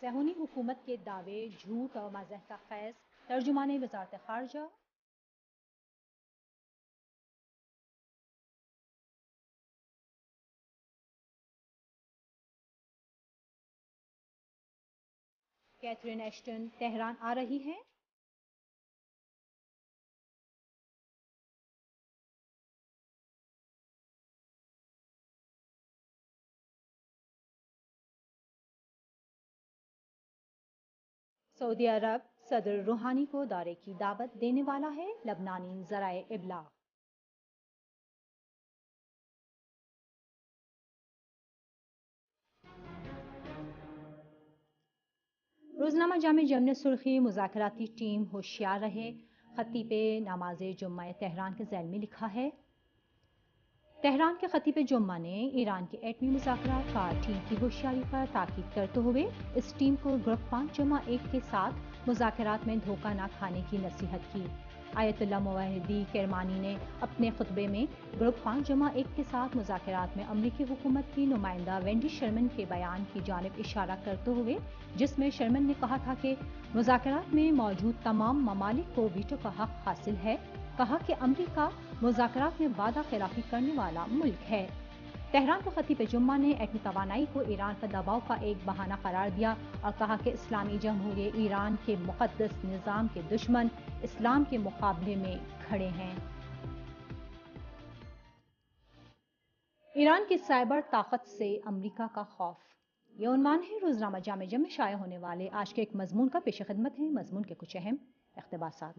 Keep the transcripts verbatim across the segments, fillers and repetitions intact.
صہیونی حکومت کے دعوے جھوٹ اور مزاح کا خیز، ترجمان وزارت خارجہ کیتھرین ایشٹن تہران آ رہی ہیں۔ سعودی عرب صدر روحانی کو دورے کی دعوت دینے والا ہے، لبنانی ذرائع ابلاغ۔ روزنامہ جامع جم نے سرخی مذاکراتی ٹیم ہوشیار رہے، خطیب نماز جمعہ تہران کے ذیل میں لکھا ہے۔ تہران کے خطیب جمعہ نے ایران کے ایٹمی مذاکرات کا ٹیم کی ہوشیاری پر تاکید کرتے ہوئے اس ٹیم کو گروپ پانچ جمع ایک کے ساتھ مذاکرات میں دھوکہ نہ کھانے کی نصیحت کی۔ آیت اللہ موحدی کرمانی نے اپنے خطبے میں گروپ پانچ جمع ایک کے ساتھ مذاکرات میں امریکی حکومت کی نمائندہ وینڈی شرمن کے بیان کی جانب اشارہ کرتے ہوئے، جس میں شرمن نے کہا تھا کہ مذاکرات میں موجود تمام ممالک کو ویٹو کا حق حاصل ہے، کہا کہ امریکہ مذاکرات میں وعدہ خلافی کرنے والا ملک ہے۔ تہران کے خطیب جمعہ نے ایٹمی توانائی کو ایران پر دباؤ کا ایک بہانہ قرار دیا اور کہا کہ اسلامی جمہوریہ ایران کے مقدس نظام کے دشمن اسلام کے مقابلے میں کھڑے ہیں۔ ایران کی سائبر طاقت سے امریکہ کا خوف، یہ عنوان ہے روزنامہ جامع جم میں شائع ہونے والے آج کے ایک مضمون کا۔ پیش خدمت ہے مضمون کے کچھ اہم اقتباسات۔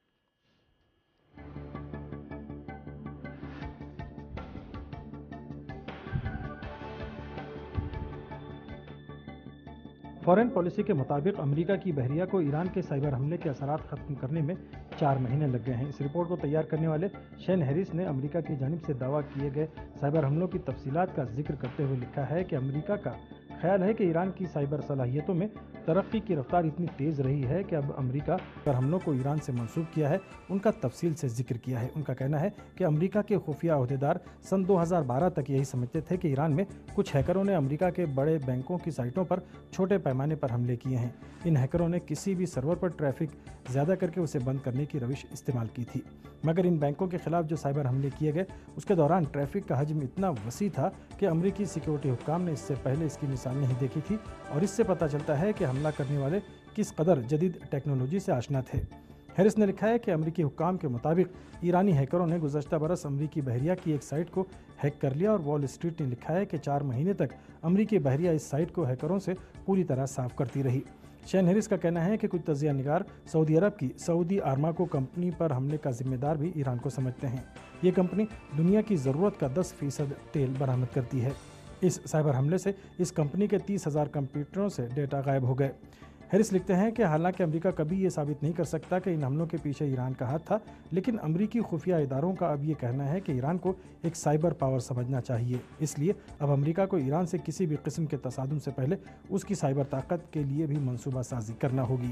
فورن پالیسی کے مطابق امریکہ کی بحریہ کو ایران کے سائبر حملے کے اثرات ختم کرنے میں چار مہینے لگ گئے ہیں۔ اس رپورٹ کو تیار کرنے والے شین ہیرس نے امریکہ کی جانب سے دعویٰ کیے گئے سائبر حملوں کی تفصیلات کا ذکر کرتے ہوئے لکھا ہے کہ امریکہ کا خیال ہے کہ ایران کی سائبر صلاحیتوں میں ترقی کی رفتار اتنی تیز رہی ہے کہ اب امریکہ پر حملوں کو ایران سے منسوب کیا ہے، ان کا تفصیل سے ذکر کیا ہے۔ ان کا کہنا ہے کہ امریکہ کے خفیہ عہدیدار سن دو ہزار بارہ تک یہی سمجھتے تھے کہ ایران میں کچھ ہیکروں نے امریکہ کے بڑے بینکوں کی سائٹوں پر چھوٹے پیمانے پر حملے کیے ہیں۔ ان ہیکروں نے کسی بھی سرور پر ٹریفک زیادہ کر کے اسے بند کرنے کی روش استعمال کی تھی، مگر ان بینکوں کے خلاف جو سائبر حملے کیے گئے اس کے دوران ٹریفک کا حجم اتنا وسیع تھا کہ امریکی سیکیورٹی حکام نے اس سے پہلے اس کی مثال نہیں دیکھی تھی، اور اس سے پتہ چلتا ہے کہ حملہ کرنے والے کس قدر جدید ٹیکنالوجی سے آشنا تھے۔ ہیرس نے لکھا ہے کہ امریکی حکام کے مطابق ایرانی ہیکروں نے گزشتہ برس امریکی بحریہ کی ایک سائٹ کو ہیک کر لیا، اور وال اسٹریٹ نے لکھا ہے کہ چار مہینے تک امریکی بحریہ اس سائٹ کو ہیکروں سے پوری طرح صاف کرتی رہی۔ شین ہیرس کا کہنا ہے کہ کچھ تجزیہ نگار سعودی عرب کی سعودی آرامکو کمپنی پر حملے کا ذمہ دار بھی ایران کو سمجھتے ہیں۔ یہ کمپنی دنیا کی ضرورت کا دس فیصد تیل برآمد کرتی ہے۔ اس سائبر حملے سے اس کمپنی کے تیس ہزار کمپیوٹروں سے ڈیٹا غائب ہو گئے۔ ہیرس لکھتے ہیں کہ حالانکہ امریکہ کبھی یہ ثابت نہیں کر سکتا کہ ان حملوں کے پیچھے ایران کا ہاتھ تھا، لیکن امریکی خفیہ اداروں کا اب یہ کہنا ہے کہ ایران کو ایک سائبر پاور سمجھنا چاہیے، اس لیے اب امریکہ کو ایران سے کسی بھی قسم کے تصادم سے پہلے اس کی سائبر طاقت کے لیے بھی منصوبہ سازی کرنا ہوگی۔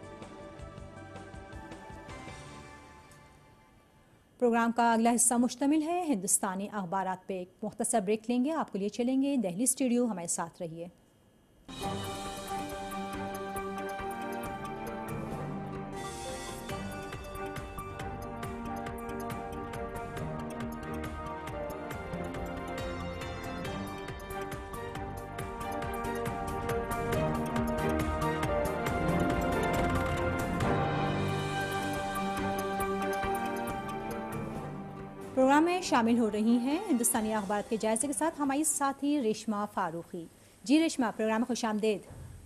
پروگرام کا اگلا حصہ مشتمل ہے ہندوستانی اخبارات پہ۔ ایک مختصر بریک لیں گے، آپ کے لیے چلیں گے دہلی اسٹوڈیو، ہمارے ساتھ رہیے۔ پروگرام میں شامل ہو رہی ہیں ہندوستانی اخبارات کے جائزے کے ساتھ ہماری ساتھی ریشما فاروقی۔ جی ریشما، پروگرام خوش آمدید۔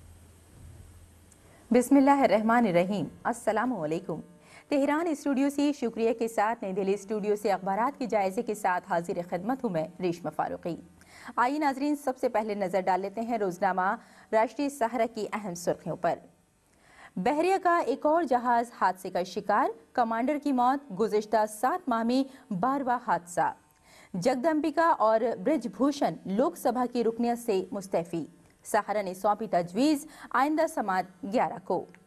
بسم اللہ الرحمن الرحیم، السلام علیکم۔ تہران اسٹوڈیو سے شکریہ کے ساتھ نئی دہلی اسٹوڈیو سے اخبارات کے جائزے کے ساتھ حاضر خدمت ہوں میں ریشما فاروقی۔ آئیے ناظرین، سب سے پہلے نظر ڈال لیتے ہیں روزنامہ راشٹریہ سہارا کی اہم سرخیوں پر۔ بحریہ کا ایک اور جہاز حادثے کا شکار، کمانڈر کی موت، گزشتہ سات ماہ میں بارہواں حادثہ۔ جگدمبکا اور برج بھوشن لوک سبھا کی رکنیت سے مستعفی، سہارا نے سونپی تجویز، آئندہ سماعت گیارہ کو۔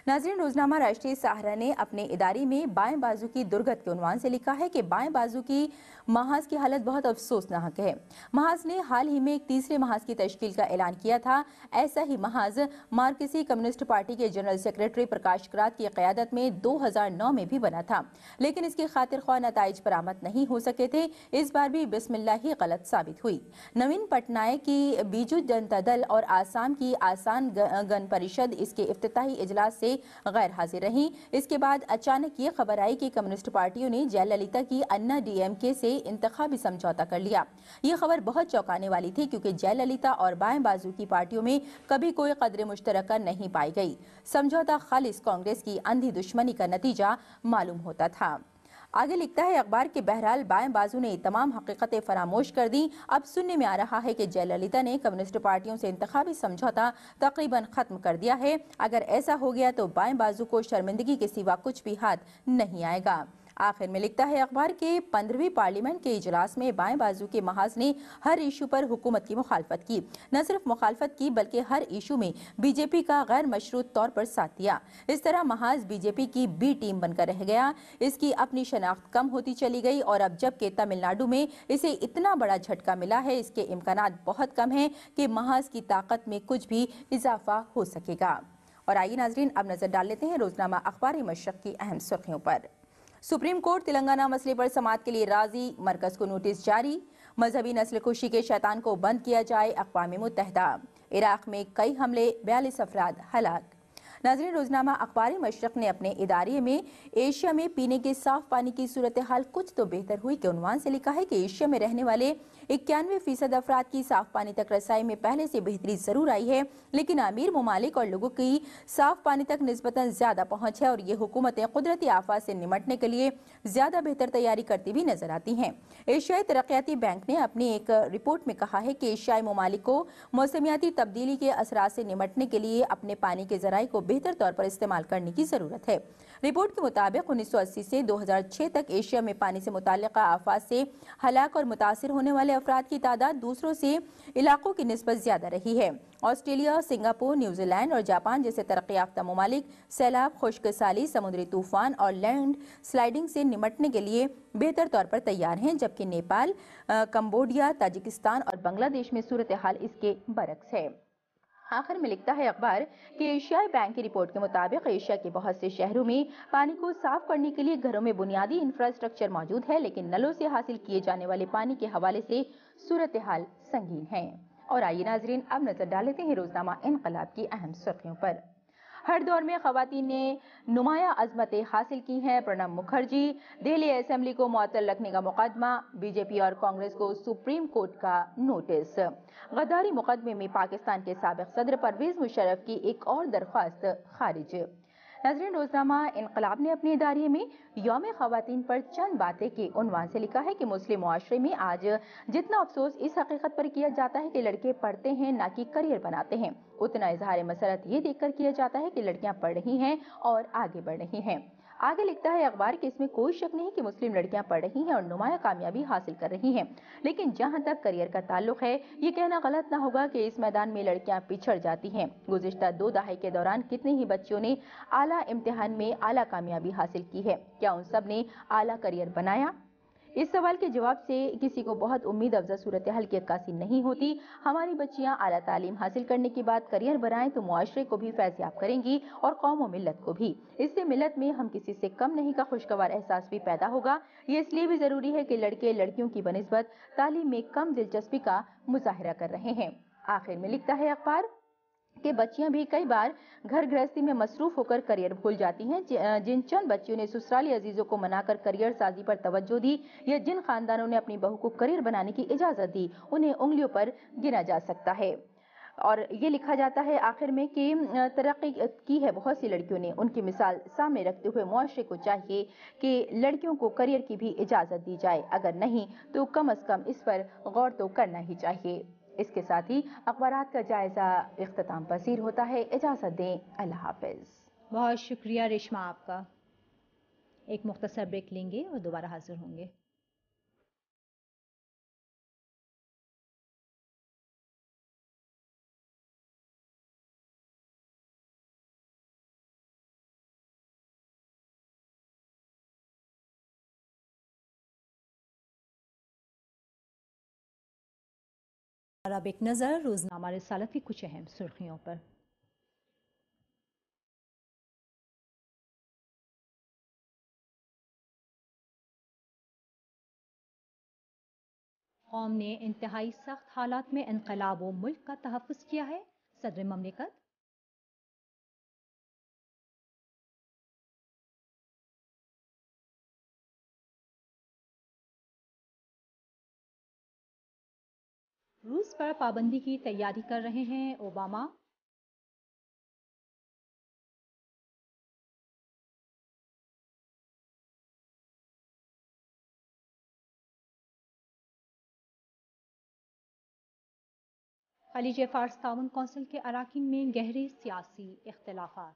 नाज़रीन, रोजनामा राष्ट्रीय सहारा ने अपने इदारे में बाएं बाजू की दुर्गत के उन्वान से लिखा है कि बाएं बाजू की महाज की हालत बहुत अफसोसनाक है। महाज ने हाल ही में एक तीसरे महाज की तश्कील का ऐलान किया था। ऐसा ही महाज मार्क्सिस्ट कम्युनिस्ट पार्टी के जनरल सेक्रेटरी प्रकाश करात की क़यादत में दो हज़ार नौ में भी बना था, लेकिन इसके खातिर ख्वाह नताइज बरामद नहीं हो सके थे। इस बार भी बिस्मिल्लाह ही गलत साबित हुई। नवीन पटनायक की बीजू जनता दल और आसाम की आसान गण परिषद इसके इफ्तिताही इजलास से गैर हाजिर रहीं। इसके बाद अचानक ये खबर आई कि कम्युनिस्ट पार्टियों ने जयललिता की अन्ना डीएमके से इंतखाबी समझौता कर लिया। ये खबर बहुत चौंकाने वाली थी, क्योंकि जयललिता और बाएं बाजू की पार्टियों में कभी कोई कदर मुश्तरका नहीं पाई गई। समझौता खालिस कांग्रेस की अंधी दुश्मनी का नतीजा मालूम होता था। आगे लिखता है अखबार के बहरहाल बाएं बाजू ने तमाम हकीकतें फरामोश कर दी। अब सुनने में आ रहा है कि जयललिता ने कम्युनिस्ट पार्टियों से इंतखाबी समझौता तकरीबन खत्म कर दिया है। अगर ऐसा हो गया तो बाएं बाजू को शर्मिंदगी के सिवा कुछ भी हाथ नहीं आएगा। आखिर में लिखता है अखबार के पंद्रहवीं पार्लियामेंट के इजलास में बाएं बाजू के महाज ने हर इशू पर हुकूमत की मुखालफत की। न सिर्फ मुखालफत की बल्कि हर इशू में बीजेपी का गैर मशरूत तौर पर साथ दिया। इस तरह महाज बीजेपी की बी टीम बनकर रह गया। इसकी अपनी शनाख्त कम होती चली गई और अब जबकि तमिलनाडु में इसे इतना बड़ा झटका मिला है, इसके इम्कानात बहुत कम है कि महाज की ताकत में कुछ भी इजाफा हो सकेगा। और आइए नाजरीन, अब नजर डाल लेते हैं रोजनामा अखबार मशरक की अहम सुर्खियों पर। सुप्रीम कोर्ट तेलंगाना मसले पर समाअत के लिए राजी, मरकज को नोटिस जारी। मजहबी नस्ल खुशी के शैतान को बंद किया जाए, अक़वाम मुत्तहिदा। इराक में कई हमले, बयालीस अफराद हलाक। नाज़रीन, रोजनामा अखबार मशरक ने अपने इदारे में एशिया में पीने के साफ पानी की सूरत हाल कुछ तो बेहतर हुई के उन्वान से लिखा है कि एशिया में रहने वाले इक्यानवे फीसद अफराद की साफ पानी तक रसाई में पहले से बेहतरी जरूर आई है, लेकिन अमीर ममालिक और लोगों की साफ पानी तक निस्बतन ज्यादा पहुंच है और ये हुकूमतें कुदरती आफत से निमटने के लिए ज्यादा बेहतर तैयारी करती भी नजर आती हैं। एशियाई तरक्याती बैंक ने अपनी एक रिपोर्ट में कहा है कि एशियाई ममालिक को मौसमियाती तब्दीली के असरात से निमटने के लिए अपने पानी के जराये को बेहतर तौर पर इस्तेमाल करने की जरूरत है। रिपोर्ट के मुताबिक उन्नीस सौ अस्सी से दो हज़ार छह तक एशिया में पानी से मुताल्लिका आफात से हलाक और मुतासिर होने वाले अफराद की तादाद दूसरों से इलाकों की निस्बत ज्यादा रही है। ऑस्ट्रेलिया, सिंगापुर, न्यूजीलैंड और जापान जैसे तरक्की याफ्ता ममालिक सैलाब, खुश्क साली, समुद्री तूफान और लैंड स्लाइडिंग से निमटने के लिए बेहतर तौर पर तैयार हैं, जबकि नेपाल, कंबोडिया, ताजिकिस्तान और बांग्लादेश में सूरत हाल इसके बरक्स है। आखिर में लिखता है अखबार कि एशियाई बैंक की रिपोर्ट के मुताबिक एशिया के बहुत से शहरों में पानी को साफ करने के लिए घरों में बुनियादी इंफ्रास्ट्रक्चर मौजूद है, लेकिन नलों से हासिल किए जाने वाले पानी के हवाले से सूरत हाल संगीन है। और आइए नाजरीन, अब नजर डाल लेते हैं रोजनामा इनकलाब की अहम सुर्खियों पर। हर दौर में खवातीन ने नुमाया अजमतें हासिल की हैं। प्रणब मुखर्जी, दिल्ली असेंबली को मुअत्तल रखने का मुकदमा, बीजेपी और कांग्रेस को सुप्रीम कोर्ट का नोटिस। गद्दारी मुकदमे में पाकिस्तान के साबिक सदर परवेज मुशर्रफ की एक और दरख्वास्त खारिज। नाज़रीन, रोजनामा इनकलाब ने अपने इदारे में यौम खवातीन पर चंद बातें के उन्वान से लिखा है कि मुस्लिम मुआशरे में आज जितना अफसोस इस हकीकत पर किया जाता है कि लड़के पढ़ते हैं ना कि करियर बनाते हैं, उतना इजहार मसरत ये देखकर किया जाता है कि लड़कियां पढ़ रही हैं और आगे बढ़ रही हैं। आगे लिखता है अखबार कि इसमें कोई शक नहीं कि मुस्लिम लड़कियां पढ़ रही हैं और नुमाया कामयाबी हासिल कर रही हैं, लेकिन जहां तक करियर का ताल्लुक है, ये कहना गलत ना होगा कि इस मैदान में लड़कियां पिछड़ जाती हैं। गुज़िश्ता दो दहाई के दौरान कितने ही बच्चियों ने आला इम्तिहान में आला कामयाबी हासिल की है, क्या उन सब ने आला करियर बनाया? इस सवाल के जवाब से किसी को बहुत उम्मीद अफजा सूरत हाल की अक्कासी नहीं होती। हमारी बच्चियां आला तालीम हासिल करने के बाद करियर बनाएं तो मुआशरे को भी फैज़याब करेंगी और कौम और मिल्लत को भी। इससे मिल्लत में हम किसी से कम नहीं का खुशगवार एहसास भी पैदा होगा। ये इसलिए भी जरूरी है कि लड़के लड़कियों की बनिस्बत तालीम में कम दिलचस्पी का मुजाहिरा कर रहे हैं। आखिर में लिखता है अखबार कि बच्चियां भी कई बार घर गृहस्थी में मसरूफ होकर करियर भूल जाती हैं। जिन चंद बच्चियों ने ससुराली अजीजों को मनाकर करियर साजी पर तवज्जो दी या जिन खानदानों ने अपनी बहू को करियर बनाने की इजाजत दी, उन्हें उंगलियों पर गिना जा सकता है। और ये लिखा जाता है आखिर में कि तरक्की की है बहुत सी लड़कियों ने। उनकी मिसाल सामने रखते हुए मुआशरे को चाहिए कि लड़कियों को करियर की भी इजाजत दी जाए, अगर नहीं तो कम अज कम इस पर गौर तो करना ही चाहिए। इसके साथ ही अखबारात का जायजा इख्तिताम पसीर होता है। इजाजत दें, अल्लाह हाफिज। बहुत शुक्रिया रेशमा आपका। एक मुख्तसर ब्रेक लेंगे और दोबारा हाजिर होंगे। اور اب ایک نظر روزنامہ رسالت کی کچھ اہم سرخیوں پر۔ قوم نے انتہائی سخت حالات میں انقلاب و ملک کا تحفظ کیا ہے، صدر مملکت۔ روس پر پابندی کی تیاری کر رہے ہیں اوباما۔ خلیج فارس تعاون کونسل کے اراکین میں گہرے سیاسی اختلافات۔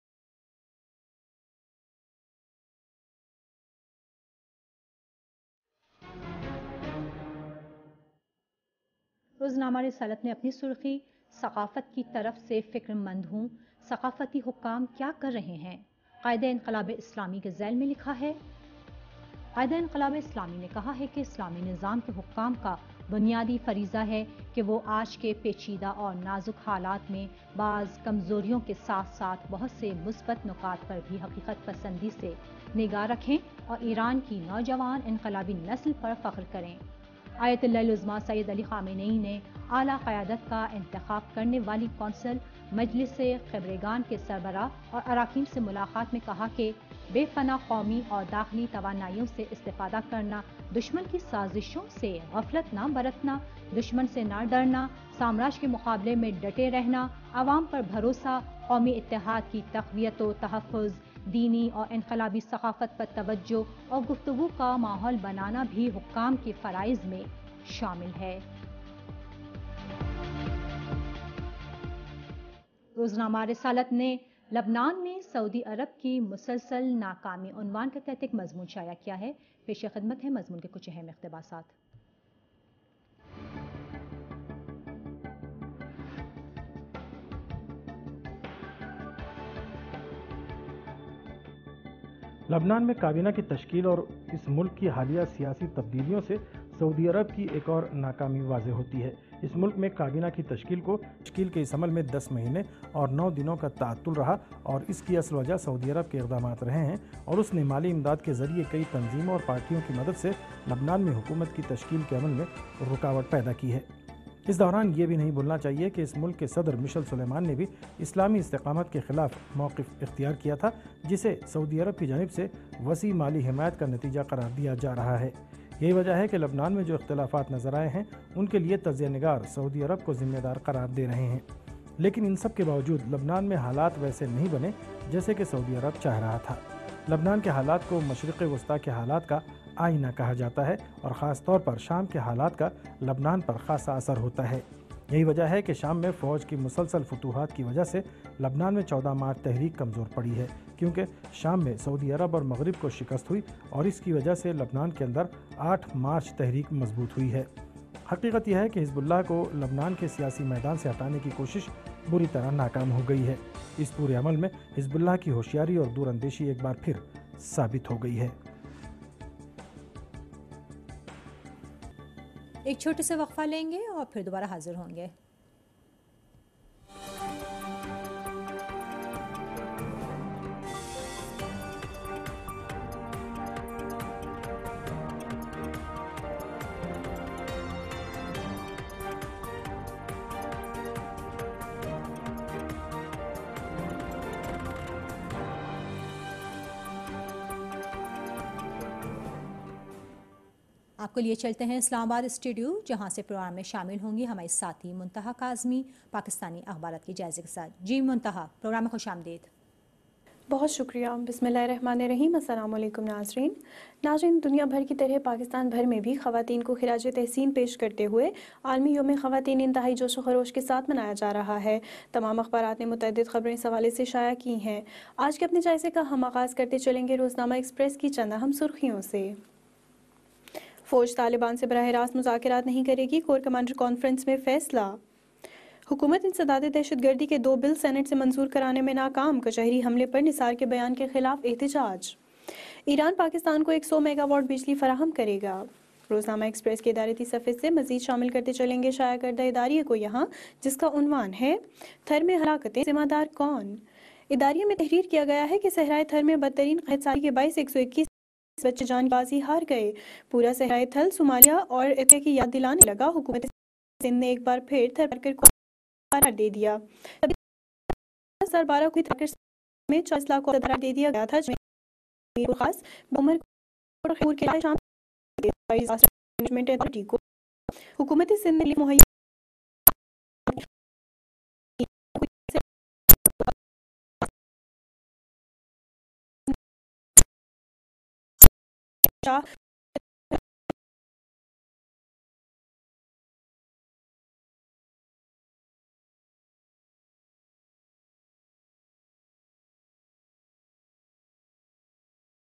روزنامہ رسالت نے اپنی سرخی ثقافت کی طرف سے فکر مند ہوں، ثقافتی حکام کیا کر رہے ہیں، قائد انقلاب اسلامی کے ذیل میں لکھا ہے۔ قائد انقلاب اسلامی نے کہا ہے کہ اسلامی نظام کے حکام کا بنیادی فریضہ ہے کہ وہ آج کے پیچیدہ اور نازک حالات میں بعض کمزوریوں کے ساتھ ساتھ بہت سے مثبت نکات پر بھی حقیقت پسندی سے نگاہ رکھیں اور ایران کی نوجوان انقلابی نسل پر فخر کریں۔ آیت اللہ العظمیٰ سید علی خامنئی نے اعلیٰ قیادت کا انتخاب کرنے والی کونسل مجلس خبرگان کے سربراہ اور اراکین سے ملاقات میں کہا کہ بے پناہ قومی اور داخلی توانائیوں سے استفادہ کرنا، دشمن کی سازشوں سے غفلت نہ برتنا، دشمن سے نہ ڈرنا، سامراج کے مقابلے میں ڈٹے رہنا، عوام پر بھروسہ، قومی اتحاد کی تقویت و تحفظ، دینی اور انقلابی ثقافت پر توجہ اور گفتگو کا ماحول بنانا بھی حکام کے فرائض میں شامل ہے۔ روزنامہ رسالت نے لبنان میں سعودی عرب کی مسلسل ناکامی عنوان کے تحت ایک مضمون شائع کیا ہے۔ پیش خدمت ہے مضمون کے کچھ اہم اقتباسات۔ لبنان میں کابینہ کی تشکیل اور اس ملک کی حالیہ سیاسی تبدیلیوں سے سعودی عرب کی ایک اور ناکامی واضح ہوتی ہے۔ اس ملک میں کابینہ کی تشکیل کو تشکیل کے اس عمل میں دس مہینے اور نو دنوں کا تعطل رہا اور اس کی اصل وجہ سعودی عرب کے اقدامات رہے ہیں اور اس نے مالی امداد کے ذریعے کئی تنظیموں اور پارٹیوں کی مدد سے لبنان میں حکومت کی تشکیل کے عمل میں رکاوٹ پیدا کی ہے۔ اس دوران یہ بھی نہیں بھولنا چاہیے کہ اس ملک کے صدر مشل سلیمان نے بھی اسلامی استقامت کے خلاف موقف اختیار کیا تھا، جسے سعودی عرب کی جانب سے وسیع مالی حمایت کا نتیجہ قرار دیا جا رہا ہے۔ یہی وجہ ہے کہ لبنان میں جو اختلافات نظر آئے ہیں ان کے لیے تجزیہ نگار سعودی عرب کو ذمہ دار قرار دے رہے ہیں، لیکن ان سب کے باوجود لبنان میں حالات ویسے نہیں بنے جیسے کہ سعودی عرب چاہ رہا تھا۔ لبنان کے حالات کو مشرق وسطیٰ کے حالات کا آئینہ کہا جاتا ہے اور خاص طور پر شام کے حالات کا لبنان پر خاصا اثر ہوتا ہے۔ یہی وجہ ہے کہ شام میں فوج کی مسلسل فتوحات کی وجہ سے لبنان میں چودہ مارچ تحریک کمزور پڑی ہے، کیونکہ شام میں سعودی عرب اور مغرب کو شکست ہوئی اور اس کی وجہ سے لبنان کے اندر آٹھ مارچ تحریک مضبوط ہوئی ہے۔ حقیقت یہ ہے کہ حزب اللہ کو لبنان کے سیاسی میدان سے ہٹانے کی کوشش بری طرح ناکام ہو گئی ہے۔ اس پورے عمل میں حزب اللہ کی ہوشیاری اور دور اندیشی ایک بار پھر ثابت ہو گئی ہے۔ ایک چھوٹے سے وقفہ لیں گے اور پھر دوبارہ حاضر ہوں گے۔ آپ کو لیے چلتے ہیں اسلام آباد اسٹوڈیو، جہاں سے پروگرام میں شامل ہوں گی ہمارے ساتھی منتہا کاظمی پاکستانی اخبارات کے جائزے کے ساتھ۔ جی منتہا، پروگرام میں خوش آمدید۔ بہت شکریہ۔ بسم اللہ الرحمن الرحیم۔ السلام علیکم ناظرین۔ ناظرین، دنیا بھر کی طرح پاکستان بھر میں بھی خواتین کو خراج تحسین پیش کرتے ہوئے عالمی یوم خواتین انتہائی جوش و خروش کے ساتھ منایا جا رہا ہے۔ تمام اخبارات نے متعدد خبریں اس حوالے سے شائع کی ہیں۔ آج کے اپنے جائزے کا ہم آغاز کرتے چلیں گے روزنامہ ایکسپریس کی چند اہم سرخیوں سے۔ فوج طالبان سے براہ راست مذاکرات نہیں کرے گی، کور کمانڈر کانفرنس میں فیصلہ۔ حکومت انسداد دہشت گردی کے دو بل سینٹ سے منظور کرانے میں ناکام، کچہری حملے پر نثار کے بیان کے خلاف احتجاج۔ ایران پاکستان کو ایک سو میگا واٹ بجلی فراہم کرے گا۔ روزنامہ ایکسپریس کے ادارتی صفحے سے مزید شامل کرتے چلیں گے شائع کردہ اداریے کو یہاں، جس کا عنوان ہے تھر میں ہلاکتیں ذمہ دار کون؟ اداریے میں تحریر کیا گیا ہے کہ صحرائے تھر میں بدترین قحط سالی کے باعث ایک سو اکیس بچے جان بازی ہار گئے۔ پورا صحرائے تھل صومالیہ اور ایتھوپیا کی یاد دلانے لگا۔ حکومت سندھ نے ایک بار پھر تھر پارکر کو قرار دے دیا۔ دو ہزار بارہ کو تھر میں چالیس لاکھ کو قرار دے دیا گیا تھا، جس میں خاص عمر خور کے علاقے شامل تھے۔ ڈیزاسٹر مینجمنٹ اتھارٹی کو حکومت سندھ نے مہیا شاہ